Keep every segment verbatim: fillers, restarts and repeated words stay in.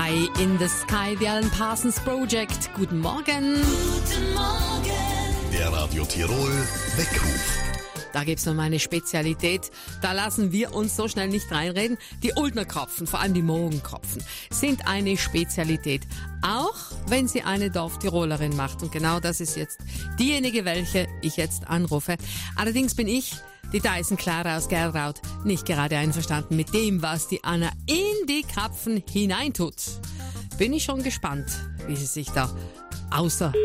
Eye in the Sky, the Alan Parsons Project. Guten Morgen. Guten Morgen. Der Radio Tirol Weckruf. Da gibt's noch mal eine Spezialität. Da lassen wir uns so schnell nicht reinreden. Die Uldnerkropfen, vor allem die Morgenkropfen, sind eine Spezialität. Auch wenn sie eine Dorftirolerin macht. Und genau das ist jetzt diejenige, welche ich jetzt anrufe. Allerdings bin ich, die Dyson Clara aus Gerraud, nicht gerade einverstanden mit dem, was die Anna in die Krapfen hineintut. Bin ich schon gespannt, wie sie sich da außerrät.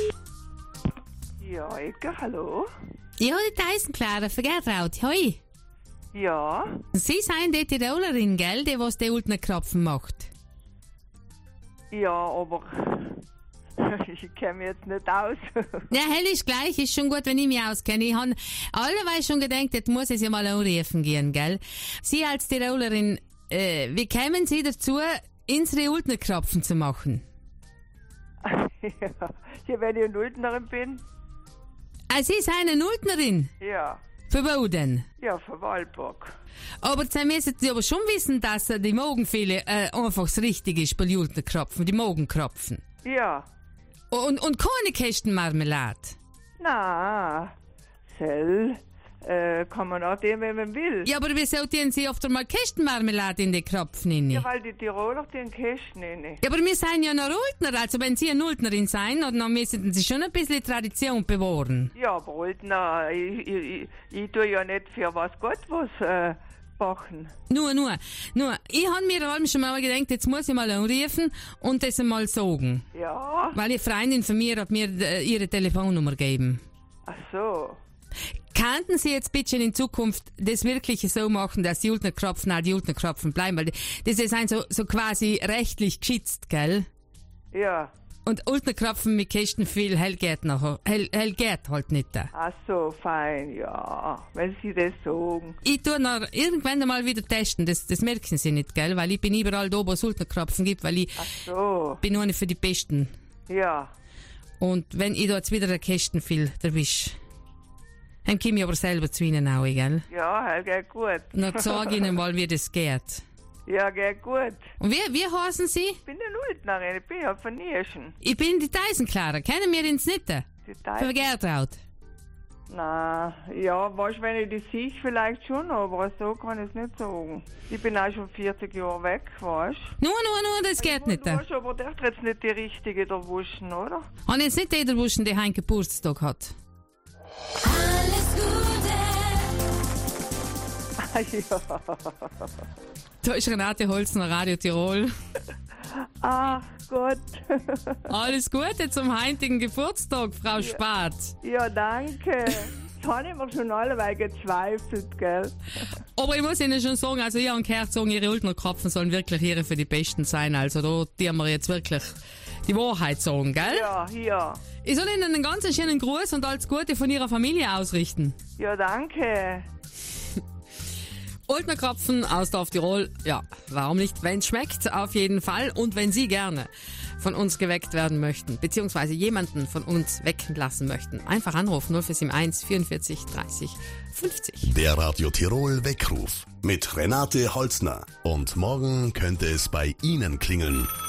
Ja, Ecke, hallo. Ja, die Dyson Clara von Gerraud, hoi. Ja, Sie sind die Tirolerin, gell, die was die Uldnerkropfen macht? ja, aber ich kenne mich jetzt nicht aus. Ja, hell ist gleich, ist schon gut, wenn ich mich auskenne. Ich habe alleweil schon gedacht, jetzt muss ich sie mal anrufen gehen, gell? Sie als Tirolerin, äh, wie kämen Sie dazu, unsere Uldnerkropfen zu machen? ja, ja, wenn ich eine Uldnerin bin. Ah, Sie sind eine Uldnerin? Ja, Für wo denn? ja, von Waldburg. Aber Sie müssen Sie aber schon wissen, dass äh, die Morgenfehle äh, einfach das Richtige ist bei den Uldnerkropfen, die Morgenkropfen. Ja, Und, und keine Kästenmarmelade. na, Sell, äh, kann man auch dem, wenn man will. Ja, aber wieso tun Sie oft einmal Kästenmarmelade in die Kropfen rein? Ja, weil die Tiroler den Kästen rein. Ja, aber wir sind ja noch Uldner, also wenn Sie eine Uldnerin sein, dann müssen Sie schon ein bisschen Tradition bewahren. Ja, aber Uldner, ich, ich, ich, ich tue ja nicht für was Gott was äh, backen. Nur, nur, nur, ich habe mir allem schon mal gedacht, jetzt muss ich mal anrufen und das einmal sagen. Ja, Weil eine Freundin von mir hat mir äh, ihre Telefonnummer gegeben. ach so. Könnten Sie jetzt bitte in Zukunft das wirklich so machen, dass die Uldnerkropfen auch die Uldnerkropfen bleiben? Weil das ist ein so, so quasi rechtlich geschützt, gell? Ja, Und Uldnerkropfen mit Kästen viel hell geht noch, hell, hell geht halt nicht. ach so, fein, ja, wenn Sie das sagen. Ich tue noch irgendwann einmal wieder testen, das, das merken Sie nicht, gell? Weil ich bin überall da, wo es Uldnerkropfen gibt, weil ich Ach so, bin eine für die Besten. ja. Und wenn ich da jetzt wieder ein Kästen viel erwisch, dann komme ich aber selber zu Ihnen auch, gell? Ja, halt geht gut. Und dann sage ich Ihnen mal, wie das geht. Ja, geht gut. Und wie, wie heißen Sie? Ich bin eine Uldnerin, ich bin ja von Nierschen. Ich bin die Dyson Clara, kennen wir uns nicht? Die Von Teil. Gertraud. Na, ja, weißt, wenn ich die sehe, vielleicht schon, aber so kann ich es nicht sagen. Ich bin auch schon vierzig Jahre weg, weißt Nur, nur, nur, das geht nicht. Du hast aber der hat jetzt nicht die richtige erwuschen, oder? Und jetzt nicht jeder wusste, der einen Geburtstag hat. Alles Gute. Ah, ja. Da ist Renate Holzner, Radio Tirol. Ach Gott. Alles Gute zum heutigen Geburtstag, Frau Spath. Ja, danke. Das habe ich mir schon alleweil gezweifelt, gell? Aber ich muss Ihnen schon sagen, also ich habe gehört, sagen, Ihre Uldnerkropfen sollen wirklich Ihre für die Besten sein. Also da die wir jetzt wirklich die Wahrheit sagen, gell? Ja, ja. Ich soll Ihnen einen ganz schönen Gruß und alles Gute von Ihrer Familie ausrichten. Ja, danke. Uldnerkropfen aus Dorf Tirol, ja, warum nicht, wenn's schmeckt, auf jeden Fall. Und wenn Sie gerne von uns geweckt werden möchten, beziehungsweise jemanden von uns wecken lassen möchten, einfach anrufen null vier sieben eins vierundvierzig dreißig fünfzig. Der Radio Tirol Weckruf mit Renate Holzner. Und morgen könnte es bei Ihnen klingeln.